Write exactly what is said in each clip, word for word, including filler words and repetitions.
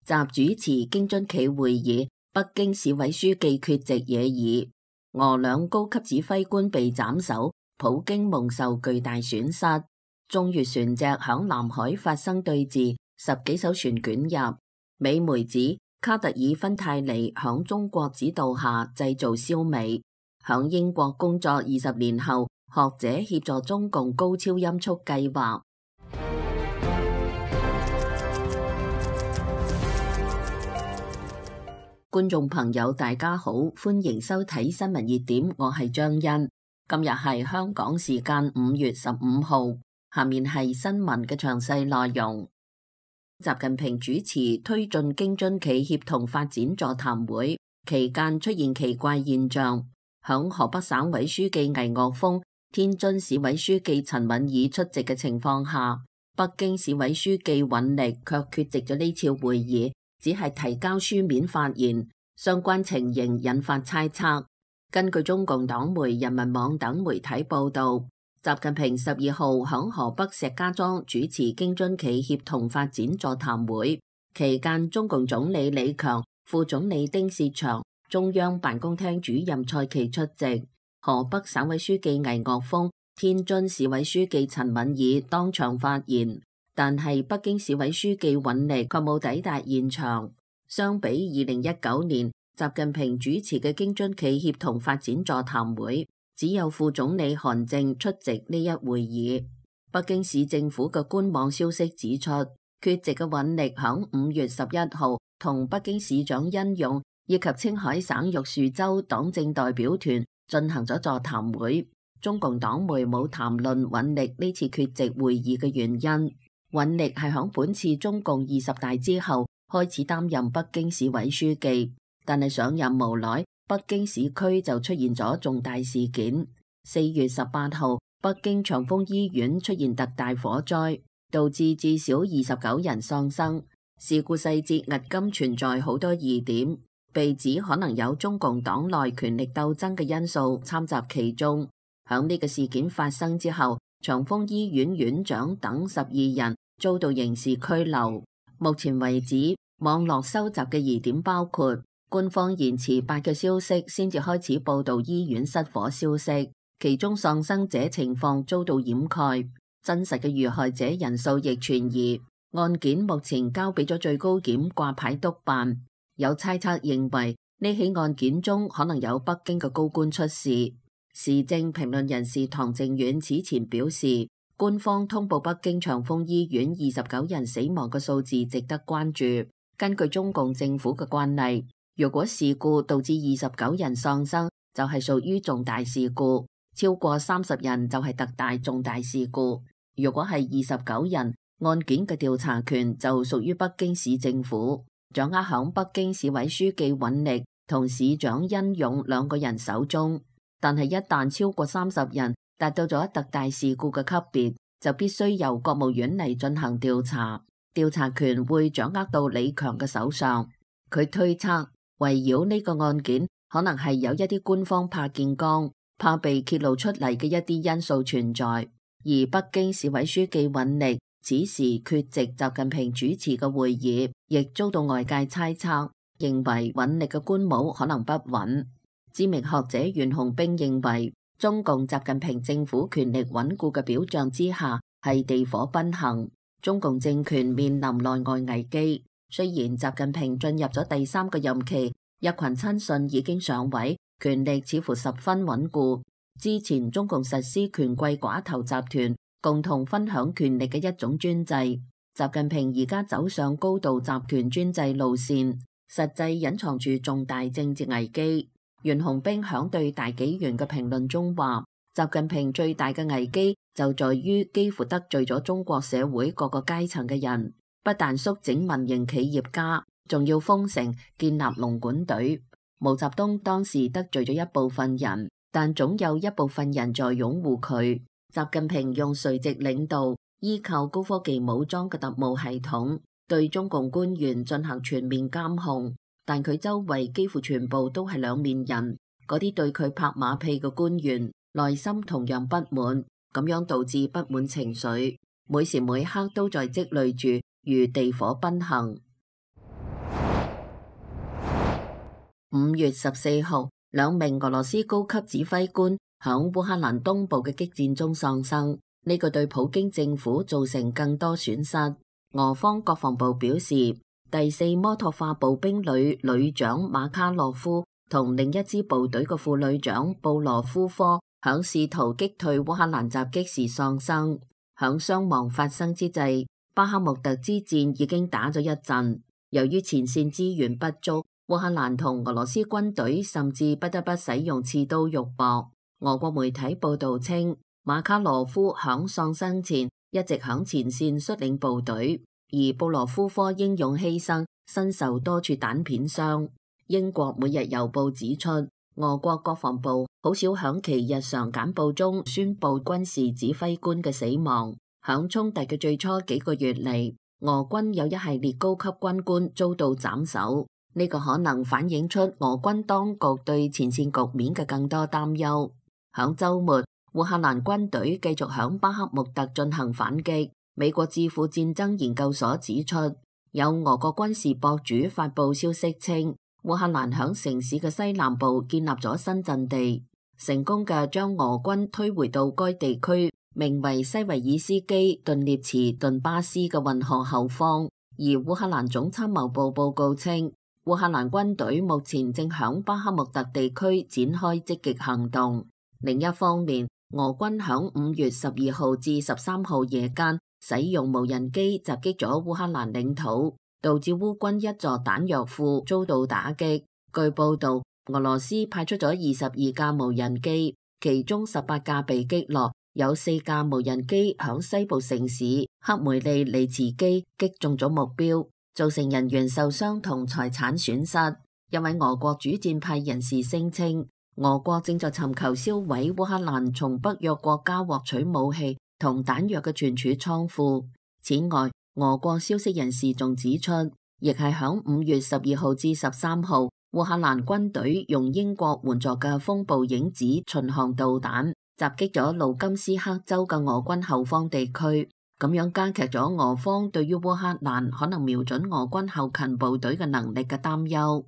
習主持京津冀會議，北京市委書記缺席惹議，俄兩高級指揮官被斬首，普京蒙受巨大損失。中越船隻響南海發生對峙，十幾艘船捲入。美媒指卡特爾芬太尼響中國指導下製造燒味。響英國工作二十年後，學者協助中共高超音速計劃。觀眾朋友大家好，歡迎收睇新聞熱點，我係張欣。今日係香港時間五月十五號，下面係新聞嘅詳細內容。習近平主持推進京津冀協同發展座談會期間出現奇怪現象，響河北省委書記魏岳峰、天津市委書記陳敏爾出席嘅情況下，北京市委書記尹力卻缺席咗呢次會議，只係提交書面發言。相關情形引發猜測。根據中共黨媒、人民網等媒體報道，習近平十二號響河北石家莊主持京津冀協同發展座談會期間，中共總理李強、副總理丁薛祥、中央辦公廳主任蔡奇出席。河北省委書記魏岳峰、天津市委書記陳敏爾當場發言，但係北京市委書記尹力卻冇抵達現場。相比二零一九年習近平主持嘅京津冀協同發展座談會，只有副總理韓正出席呢一會議。北京市政府嘅官網消息指出，缺席嘅尹力響五月十一號同北京市長殷勇以及青海省玉樹州黨政代表團進行咗座談會。中共黨媒冇談論尹力呢次缺席會議嘅原因。尹力係響本次中共二十大之後開始擔任北京市委書記，但係上任無耐，北京市區就出現咗重大事件。四月十八號，北京長峰醫院出現特大火災，導致至少二十九人喪生。事故細節至今存在好多疑點，被指可能有中共黨內權力鬥爭嘅因素參雜其中。響呢個事件發生之後，長峰醫院院長等十二人遭到刑事拘留。目前為止，網絡收集嘅疑點包括官方延遲八個消息先至開始報道醫院失火消息，其中喪生者情況遭到掩蓋，真實嘅遇害者人數亦存疑。案件目前交俾咗最高檢掛牌督辦。有猜測認為呢起案件中可能有北京嘅高官出事。時政評論人士唐靖遠此前表示，官方通報北京長峰醫院二十九人死亡嘅數字值得關注。根據中共政府嘅慣例，如果事故導致二十九人喪生，就係屬於重大事故；超過三十人就係特大重大事故。如果係二十九人，案件嘅調查權就屬於北京市政府，掌握響北京市委書記尹力同市長殷勇兩個人手中。但係一旦超過三十人，達到咗特大事故嘅級別，就必須由國務院嚟進行調查，調查權會掌握到李強嘅手上。佢推測，圍繞呢個案件，可能係有一啲官方怕見光、怕被揭露出嚟嘅一啲因素存在。而北京市委書記尹力此時缺席習近平主持嘅會議，亦遭到外界猜測，認為尹力嘅官帽可能不穩。知名學者袁洪兵認為，中共習近平政府權力穩固嘅表象之下，係地火奔行，中共政權面臨內外危機。雖然習近平進入咗第三個任期，一群親信已經上位，權力似乎十分穩固。之前中共實施權貴寡頭集團共同分享權力嘅一種專制，習近平而家走上高度集權專制路線，實際隱藏住重大政治危機。袁洪兵響對大紀元嘅評論中話，習近平最大嘅危機就在於幾乎得罪咗中國社會各個階層嘅人，不但縮整民營企業家，仲要封城建立龍管隊。毛澤東當時得罪咗一部分人，但總有一部分人在擁護佢。習近平用垂直領導，依靠高科技武裝嘅特務系統，對中共官員進行全面監控。但佢周圍幾乎全部都係兩面人，嗰啲對佢拍馬屁嘅官員，內心同樣不滿，咁樣導致不滿情緒，每時每刻都在積累住，如地火奔行。 五月十四號，兩名俄羅斯高級指揮官響烏克蘭東部嘅激戰中喪生，呢個對普京政府造成更多損失。俄方國防部表示，第四摩托化步兵旅旅長馬卡洛夫同另一支部隊嘅副旅長布羅夫科響試圖擊退烏克蘭襲擊時喪生。響傷亡發生之際，巴克穆特之戰已經打咗一陣，由於前線資源不足，烏克蘭同俄羅斯軍隊甚至不得不使用刺刀肉搏。俄國媒體報道稱，馬卡羅夫響喪生前一直響前線率領部隊，而布羅夫科英勇犧牲，身受多處彈片傷。英國每日郵報指出，俄國國防部好少響其日常簡報中宣布軍事指揮官嘅死亡。響衝突嘅最初幾個月嚟，俄軍有一系列高級軍官遭到斬首。呢個可能反映出俄軍當局對前線局面嘅更多擔憂。響週末，烏克蘭軍隊繼續響巴克穆特進行反擊。美國智庫戰爭研究所指出，有俄國軍事博主發佈消息稱，烏克蘭響城市嘅西南部建立咗新陣地，成功嘅將俄軍推回到該地區名為西維爾斯基頓涅茨頓巴斯嘅運河後方。而烏克蘭總參謀部報告稱，烏克蘭軍隊目前正響巴克穆特地區展開積極行動。另一方面，俄軍響五月十二號至十三號夜間使用無人機襲擊咗烏克蘭領土，導致烏軍一座彈藥庫遭到打擊。據報道，俄羅斯派出咗二十二架無人機，其中十八架被擊落，有四架無人機響西部城市克梅利尼茨基擊中咗目標，造成人員受傷同財產損失。一位俄國主戰派人士聲稱，俄國正在尋求銷毀烏克蘭從北約國家獲取武器同彈藥嘅存儲倉庫。此外，俄國消息人士仲指出，亦係響五月十二號至十三號，烏克蘭軍隊用英國援助嘅風暴影子巡航導彈襲擊咗盧甘斯克州嘅俄軍後方地區，咁樣加劇咗俄方對於烏克蘭可能瞄準俄軍後勤部隊嘅能力嘅擔憂。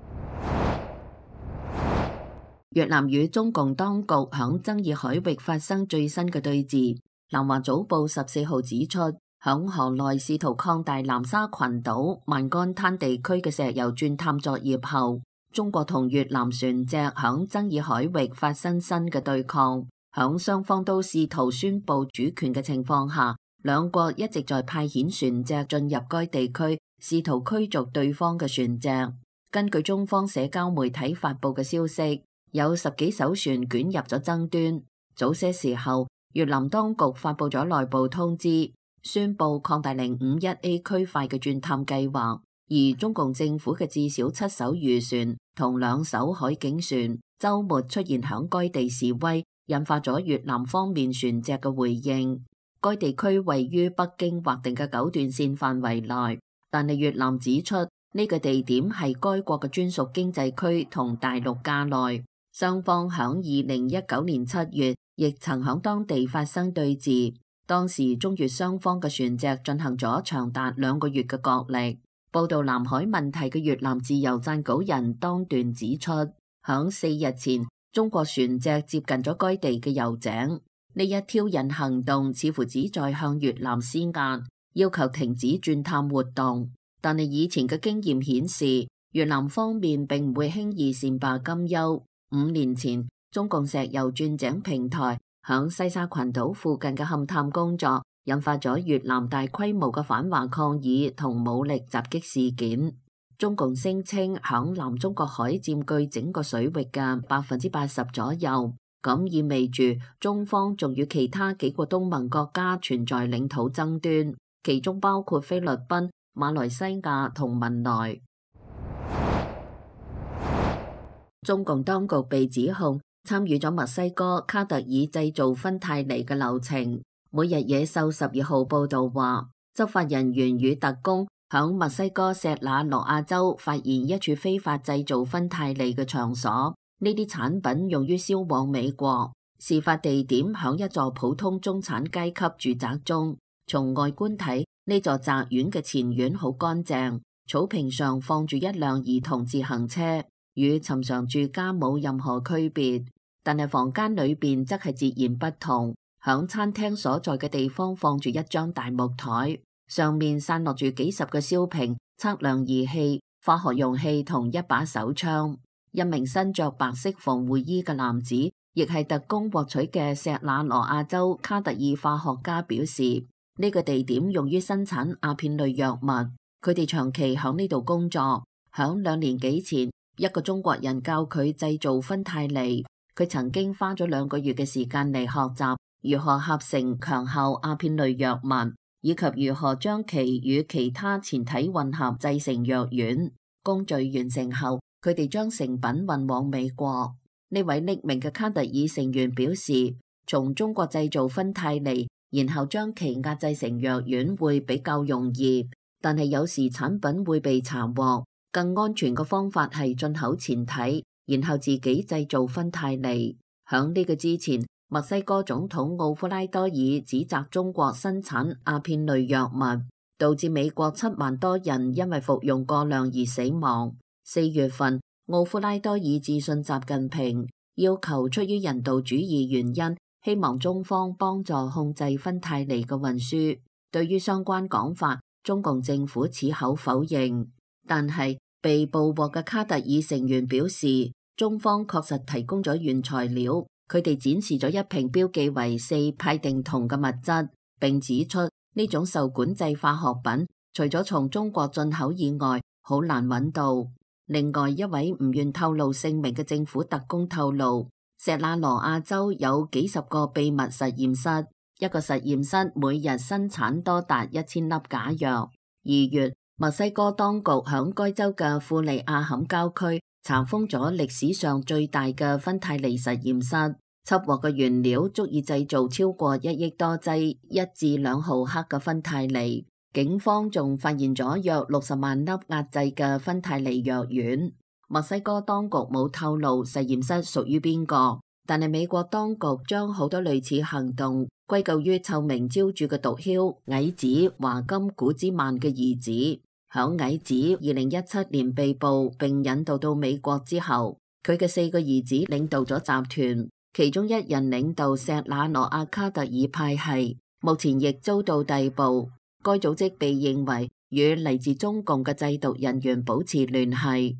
越南與中共當局響爭議海域發生最新嘅對峙。南華早報十四號指出，響河內試圖擴大南沙群島萬干灘地區嘅石油鑽探作業後，中國同越南船隻響爭議海域發生新嘅對抗。響雙方都試圖宣布主權嘅情況下，兩國一直在派遣船隻進入該地區，試圖驅逐對方嘅船隻。根據中方社交媒體發布嘅消息，有十幾艘船捲入咗爭端。早些時候，越南當局發布咗內部通知，宣布擴大零五一 A 區塊嘅鑽探計劃。而中共政府嘅至少七艘漁船同兩艘海警船週末出現響該地示威，引發咗越南方面船隻嘅回應。該地區位於北京劃定嘅九段線範圍內，但係越南指出呢個地點係該國嘅專屬經濟區同大陸架內。雙方響二零一九年七月亦曾響當地發生對峙，當時中越雙方嘅船隻進行咗長達兩個月嘅角力。報道南海問題嘅越南自由撰稿人當段指出，響四日前中國船隻接近咗該地嘅油井，呢一挑釁行動似乎旨在向越南施壓，要求停止鑽探活動。但係以前嘅經驗顯示，越南方面並唔會輕易善罷甘休。五年前，中共石油鑽井平台響西沙群島附近嘅勘探工作，引發咗越南大規模嘅反華抗議同武力襲擊事件。中共聲稱響南中國海佔據整個水域嘅百分之八十左右，咁意味住中方仲與其他幾個東盟國家存在領土爭端，其中包括菲律賓、馬來西亞同文萊。中共當局被指控參與咗墨西哥卡特爾製造芬太尼嘅流程。每日野獸十二號報道話，執法人員與特工響墨西哥錫那羅亞州發現一處非法製造芬太尼嘅場所，呢啲產品用於銷往美國。事發地點響一座普通中產階級住宅中，從外觀睇，呢座宅院嘅前院好乾淨，草坪上放住一輛兒童自行車。 與尋常住家冇任何區別，但係房間裏邊則係截然不同。響餐廳所在嘅地方放住一張大木台，上面散落住幾十個燒瓶、測量儀器、化學容器同一把手槍。一名身着白色防護衣嘅男子，亦係特工獲取嘅錫那羅亞州卡特爾化學家表示，呢個地點用於生產阿片類藥物，佢哋長期響呢度工作。響兩年幾前，一個中國人教佢製造芬太尼，佢曾經花咗兩個月嘅時間嚟學習如何合成強效阿片類藥物，以及如何將其與其他前體混合製成藥丸。工序完成後，佢哋將成品運往美國。呢位匿名嘅卡特爾成員表示，從中國製造芬太尼，然後將其壓製成藥丸會比較容易，但係有時產品會被查獲。更安全嘅方法係進口前體，然後自己製造芬太尼。響呢個之前，墨西哥總統奧夫拉多爾指責中國生產阿片類藥物，導致美國七萬多人因為服用過量而死亡。四月份，奧夫拉多爾致信習近平，要求出於人道主義原因，希望中方幫助控制芬太尼嘅運輸。對於相關講法，中共政府矢口否認。但係被捕獲嘅卡特爾成員表示，中方確實提供咗原材料。佢哋展示咗一瓶標記為四派定酮嘅物質，並指出呢種受管制化學品除咗從中國進口以外，好難揾到。另外一位唔願透露姓名嘅政府特工透露，錫那羅亞州有幾十個秘密實驗室，一個實驗室每日生產多達一千粒假藥。二月，墨西哥當局響該州嘅庫利亞坎郊區查封咗歷史上最大嘅芬太尼實驗室，緝獲嘅原料足以製造超過一億多劑一至兩毫克嘅芬太尼。警方仲發現咗約六十萬粒壓製嘅芬太尼藥丸。墨西哥當局冇透露實驗室屬於邊個，但係美國當局將好多類似行動歸咎於臭名昭著嘅毒梟矮子華金古茲曼嘅兒子。響矮子二零一七年被捕並引渡到美國之後，佢嘅四個兒子領導咗集團，其中一人領導錫那羅亞卡特爾派系，目前亦遭到逮捕。該組織被認為與嚟自中共嘅製毒人員保持聯繫。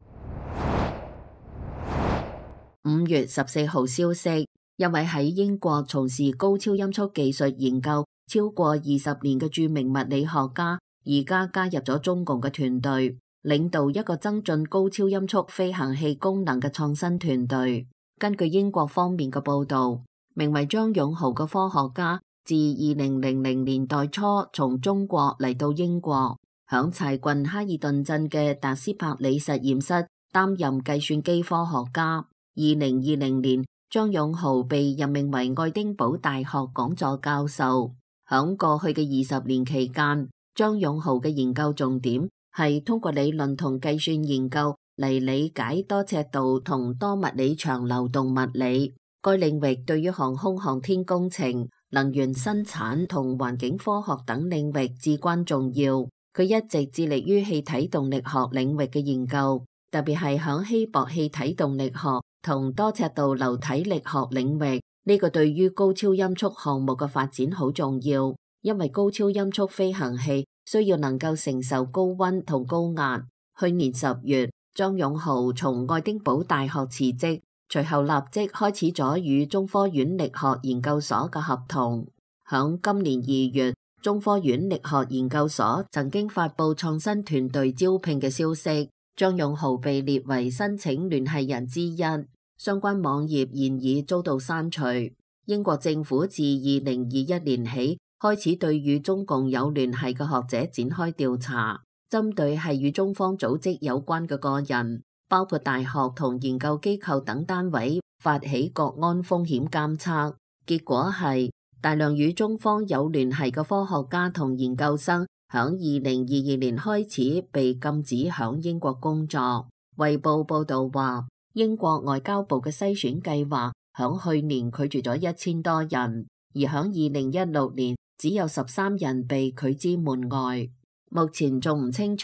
五月十四號消息，一位喺英國從事高超音速技術研究超過二十年嘅著名物理學家，而家加入咗中共嘅團隊，領導一個增進高超音速飛行器功能嘅創新團隊。根據英國方面嘅報道，名為張勇豪嘅科學家自二零零零年代初從中國嚟到英國，響柴郡哈爾頓鎮嘅達斯柏里實驗室擔任計算機科學家。二零二零年，張勇豪被任命為愛丁堡大學講座教授。響過去嘅二十年期間，張勇豪嘅研究重點係通過理論同計算研究嚟理解多尺度同多物理場流動物理。該領域對於航空航天工程、能源生產同環境科學等領域至關重要。佢一直致力於氣體動力學領域嘅研究，特別係響稀薄氣體動力學同多尺度流體力學領域。呢個對於高超音速項目嘅發展好重要，因為高超音速飛行器需要能夠承受高溫同高壓。去年十月，張勇豪從愛丁堡大學辭職，隨後立即開始咗與中科院力學研究所嘅合同。響今年二月，中科院力學研究所曾經發布創新團隊招聘嘅消息，張勇豪被列為申請聯繫人之一。相關網頁現已遭到刪除。英國政府自二零二一年起開始對與中共有聯繫嘅學者展開調查，針對係與中方組織有關嘅個人，包括大學同研究機構等單位，發起國安風險監測。結果係大量與中方有聯繫嘅科學家同研究生響二零二二年開始被禁止響英國工作。衛報報道話，英國外交部嘅篩選計劃響去年拒絕咗一千多人，而響二零一六年只有十三人被拒之門外。目前仲唔清楚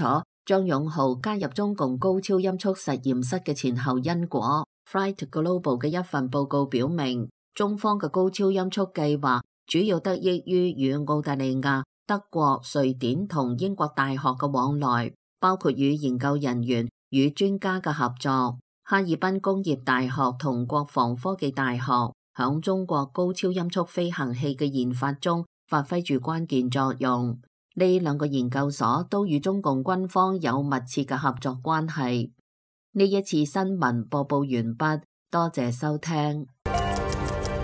張勇浩加入中共高超音速實驗室嘅前後因果。Flight Global 嘅一份報告表明，中方嘅高超音速計劃主要得益於與澳大利亞、德國、瑞典同英國大學嘅往來，包括與研究人員與專家嘅合作。哈爾濱工業大學同國防科技大學響中國高超音速飛行器嘅研發中發揮住關鍵作用。呢兩個研究所都與中共軍方有密切嘅合作關係。呢一次新聞播報完畢，多謝收聽。